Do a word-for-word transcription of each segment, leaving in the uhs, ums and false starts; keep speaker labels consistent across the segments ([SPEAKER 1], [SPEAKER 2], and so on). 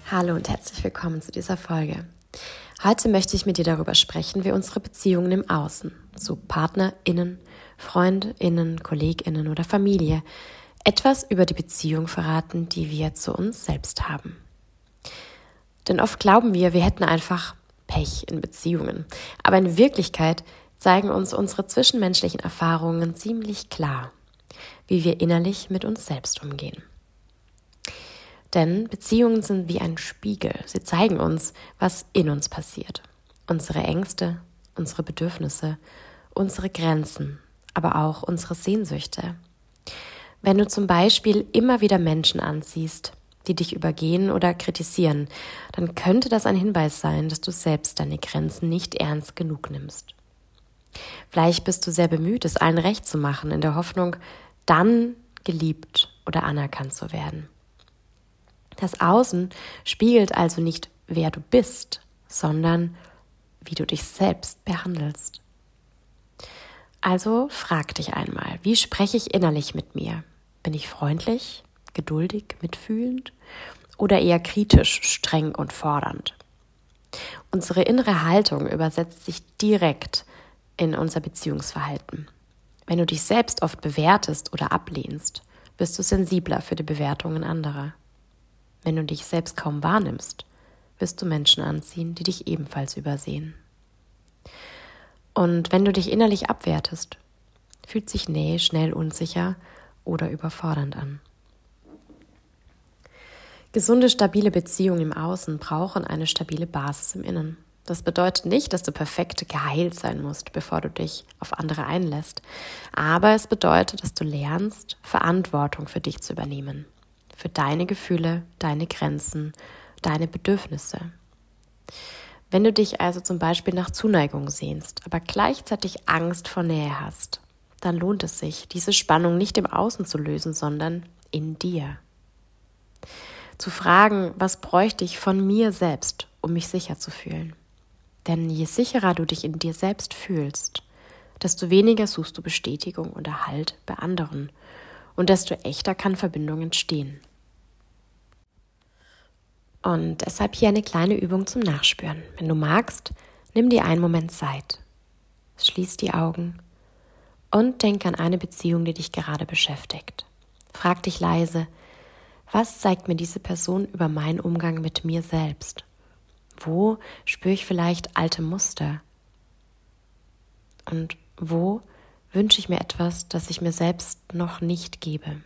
[SPEAKER 1] Hallo und herzlich willkommen zu dieser Folge. Heute möchte ich mit dir darüber sprechen, wie unsere Beziehungen im Außen zu PartnerInnen, FreundInnen, KollegInnen oder Familie etwas über die Beziehung verraten, die wir zu uns selbst haben. Denn oft glauben wir, wir hätten einfach Pech in Beziehungen. Aber in Wirklichkeit zeigen uns unsere zwischenmenschlichen Erfahrungen ziemlich klar, wie wir innerlich mit uns selbst umgehen. Denn Beziehungen sind wie ein Spiegel. Sie zeigen uns, was in uns passiert. Unsere Ängste, unsere Bedürfnisse, unsere Grenzen, aber auch unsere Sehnsüchte. Wenn du zum Beispiel immer wieder Menschen anziehst, die dich übergehen oder kritisieren, dann könnte das ein Hinweis sein, dass du selbst deine Grenzen nicht ernst genug nimmst. Vielleicht bist du sehr bemüht, es allen recht zu machen, in der Hoffnung, dann geliebt oder anerkannt zu werden. Das Außen spiegelt also nicht, wer du bist, sondern wie du dich selbst behandelst. Also frag dich einmal, wie spreche ich innerlich mit mir? Bin ich freundlich, geduldig, mitfühlend oder eher kritisch, streng und fordernd? Unsere innere Haltung übersetzt sich direkt in unser Beziehungsverhalten. Wenn du dich selbst oft bewertest oder ablehnst, bist du sensibler für die Bewertungen anderer. Wenn du dich selbst kaum wahrnimmst, wirst du Menschen anziehen, die dich ebenfalls übersehen. Und wenn du dich innerlich abwertest, fühlt sich Nähe schnell unsicher oder überfordernd an. Gesunde, stabile Beziehungen im Außen brauchen eine stabile Basis im Innen. Das bedeutet nicht, dass du perfekt geheilt sein musst, bevor du dich auf andere einlässt. Aber es bedeutet, dass du lernst, Verantwortung für dich zu übernehmen. Für deine Gefühle, deine Grenzen, deine Bedürfnisse. Wenn du dich also zum Beispiel nach Zuneigung sehnst, aber gleichzeitig Angst vor Nähe hast, dann lohnt es sich, diese Spannung nicht im Außen zu lösen, sondern in dir. Zu fragen, was bräuchte ich von mir selbst, um mich sicher zu fühlen? Denn je sicherer du dich in dir selbst fühlst, desto weniger suchst du Bestätigung oder Halt bei anderen und desto echter kann Verbindung entstehen. Und deshalb hier eine kleine Übung zum Nachspüren. Wenn du magst, nimm dir einen Moment Zeit, schließ die Augen und denk an eine Beziehung, die dich gerade beschäftigt. Frag dich leise, was zeigt mir diese Person über meinen Umgang mit mir selbst? Wo spüre ich vielleicht alte Muster? Und wo wünsche ich mir etwas, das ich mir selbst noch nicht gebe?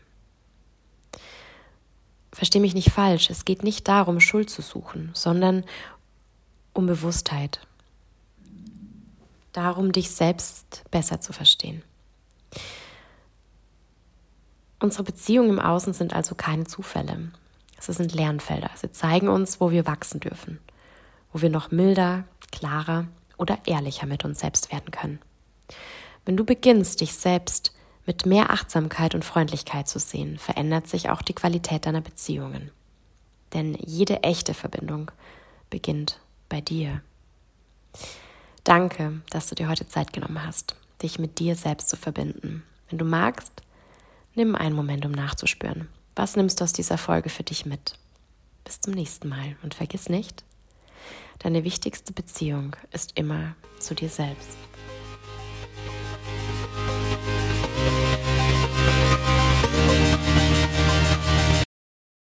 [SPEAKER 1] Versteh mich nicht falsch, es geht nicht darum, Schuld zu suchen, sondern um Bewusstheit. Darum, dich selbst besser zu verstehen. Unsere Beziehungen im Außen sind also keine Zufälle. Sie sind Lernfelder. Sie zeigen uns, wo wir wachsen dürfen, wo wir noch milder, klarer oder ehrlicher mit uns selbst werden können. Wenn du beginnst, dich selbst mit mehr Achtsamkeit und Freundlichkeit zu sehen, verändert sich auch die Qualität deiner Beziehungen. Denn jede echte Verbindung beginnt bei dir. Danke, dass du dir heute Zeit genommen hast, dich mit dir selbst zu verbinden. Wenn du magst, nimm einen Moment, um nachzuspüren. Was nimmst du aus dieser Folge für dich mit? Bis zum nächsten Mal und vergiss nicht, deine wichtigste Beziehung ist immer zu dir selbst.